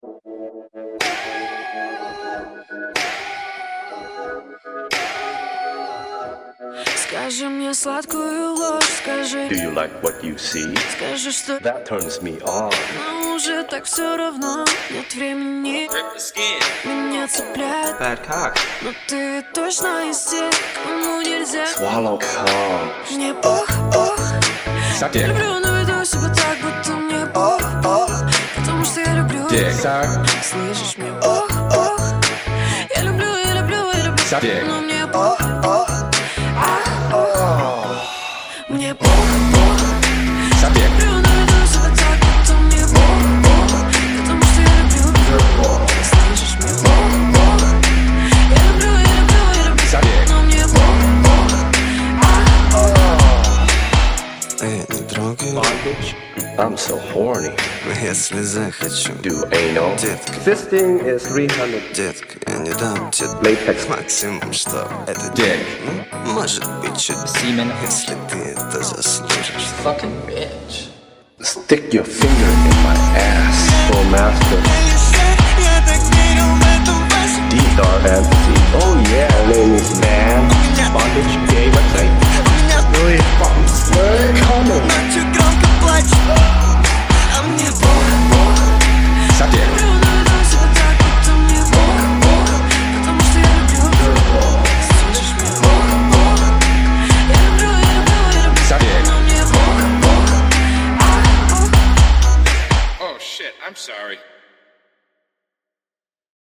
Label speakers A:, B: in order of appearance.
A: Скажи мне сладкую ложь, скажи.
B: Do you like what you see?
A: Скажи, что
B: That turns me on.
A: но уже так все равно. Нет времени, меня цепляет
C: Bad cock.
A: но ты точно из тех, кому нельзя.
B: Swallow calm.
A: Мне пох,
C: Suck dick.
A: люблю, но веду себя так, будто мне пох, потому что я люблю.
C: Dick. Suck.
A: Слышишь, мне пох, я люблю,
C: Suck dick.
A: но мне пох, мне пох,
C: Suck dick.
A: люблю, но веду себя так, будто мне пох, потому что я люблю. Слышишь, мне пох, я люблю,
C: Suck dick.
A: но мне пох.
D: Эй, не трогай,
B: Bondage? I'm so horny.
D: если захочу.
B: Do anal?
D: Детка,
B: Fisting is 300.
D: детка, я не дам тебе
B: Latex.
D: максимум, что это
C: Dick.
D: Ну, может быть, чуть
C: Semen.
D: если ты это заслужишь.
C: Fucking bitch.
B: Stick your finger in my ass. Full master. Deep dark fantasy. Oh yeah, name is Van. Bondage gay website.